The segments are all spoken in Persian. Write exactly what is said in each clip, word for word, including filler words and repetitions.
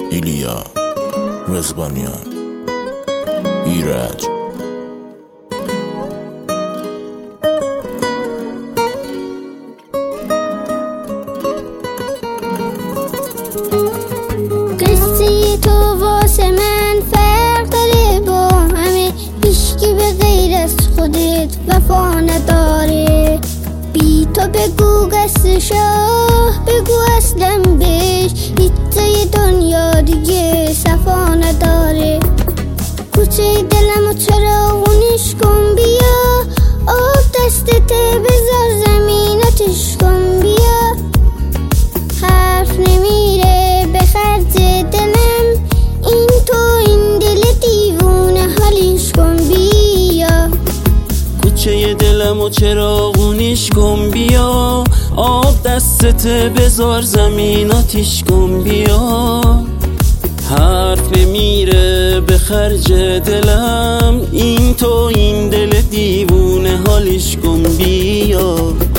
ایلیا رزبانیان ایرج. قصه تو واسه من فرق داره با همه، هیچکی به غیر از خودت وفا نداره. بی تو بگو قصه شاه، بگو اصلا بهش هیچ جای دنیا دیگه صفا نداره. کوچه دلمو چراغونش کن بیا، آب دستته بذار زمین آتیش کن بیا. حرف نمیره به خرج دلم، این تو این دل دیوونه حالیش کن بیا. کوچه دلمو چراغونیش کن بیا، آب دستته بذار زمین آتیش کن بیا. حرف نمیره به خرج دلم، این تو این دل دیوونه حالیش کن بیا.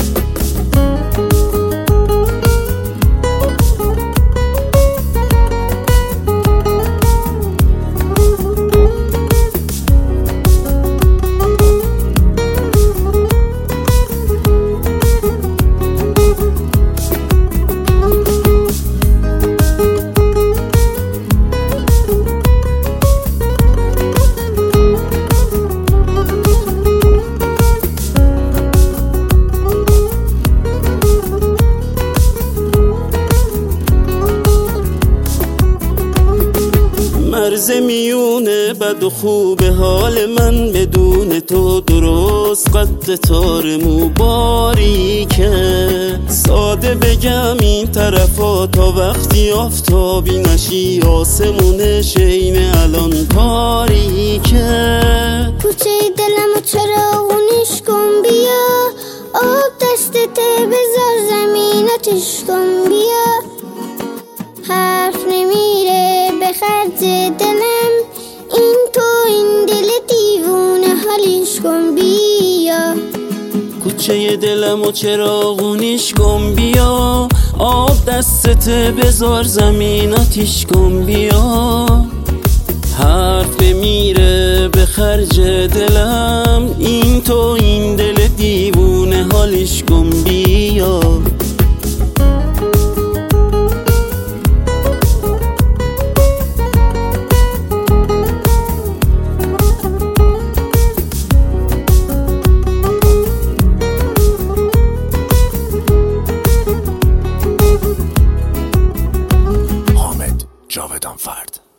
مرز میونه بد و خوب حال من بدون تو درست قد تار مو باریکه. ساده بگم این طرفا تا وقتی آفتابی نشی آسمون شین الان تاریکه. کوچه دلمو چراغونش کن بیا، آب دستته بذار زمین آتیش کن بیا. حرف نمیره به خرج دلم، این تو این دل دیوونه حالیش کن بیا. کوچه دلمو چراغونیش کن بیا، آب دستته بذار زمین آتیش کن بیا. حرف نمیره به خرج دلم، این تو این دل دیوونه حالیش کن بیا. جاودان فرد.